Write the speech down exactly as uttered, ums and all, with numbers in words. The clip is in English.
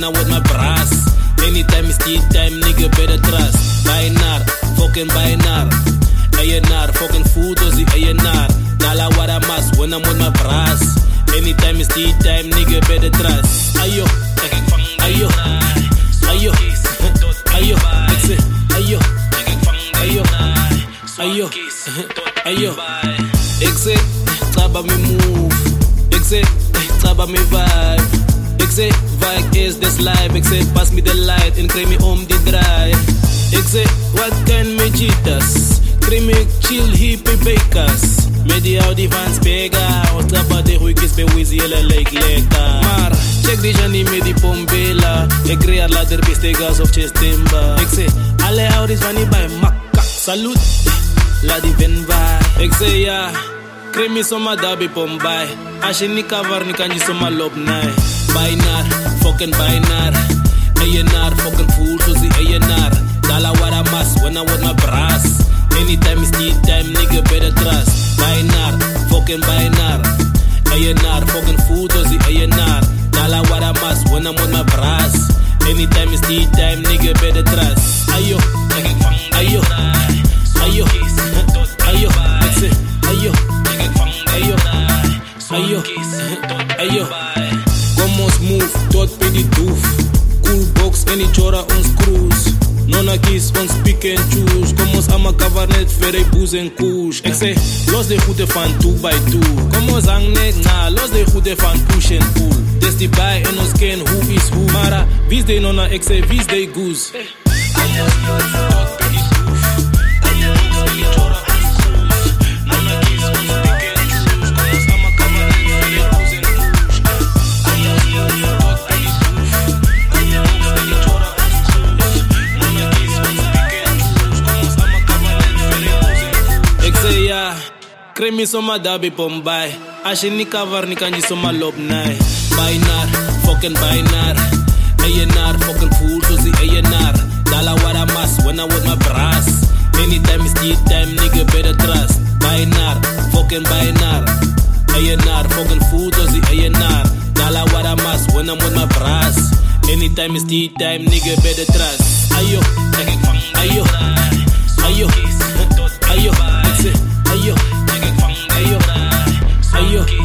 when I'm with my brass. Anytime is tea time, nigga better trust. Bainar, fucking bainar. Ayenar, fucking food or the ayenar. Dala what I must when I'm with my brass. Anytime is tea time, nigga better trust. Ayo, ayo, ayo, ayo, ayo, ayo, ayo, ayo, ayo. Ik zeg, traba me move. Ik zeg, traba me vibe. Ik zeg, vibe is this life. Ik zeg, pass me the light en krijg me om die draai. Ik zeg, wat kan me jitas? Krijg me chill hippie bakers. Me die Audi van Spega. Ons traba de huikjes bij Wizzy hele leek lekker. Maar, check die Jani me die pombela. Ik creëer later bestegas of chestimba. Ik zeg, alle Audis van die bij makka. Salut, la die ven bij. Ik zeg ja, krijg me zomaar daarbij pombay. Als je niet kan waar, kan je zomaar loop nee. Bainar, fucking bainar. Ayenar, fucking fool, so zie ayenar. Dala what I must when I'm with my brass. Anytime is tea time, nigga better trust. Bainar, fucking bainar. Ayenar, fucking fool, so zie ayenar. Dala what I must when I'm with my brass. Anytime is tea time, nigga better trust. Ayo, ayo, ayo, ayo, ayo, ayo, ayo, ayo. Kom ons move, tot bij die doef. Cool box en die chora ons cruise. Nona kies ons pick and choose. Kom ons ama cover net verre boes en koes. Ik zeg, los de goede van two by two. Kom ons hang net na, los de goede van push and pull. Des die bij en ons ken who is who. Mara, wie is de nona, ik zeg, wie is de goose. Krijg me zomaar daarbij pombay. Als je niet kan waar, kan je zomaar loop nee. Bainar, fucking bainar. Ayenar, fucking fool, so zie ayenar. Dala what I must when I'm with my brass. Anytime is tea time, nigga better trust. Bainar, fucking bainar. Ayenar, fucking fool, so zie ayenar. Dala what I must when I'm with my brass. Anytime is tea time, nigga better trust. Ayo, ayo, ayo, ayo, ayo, ayo. Ayo, ayo,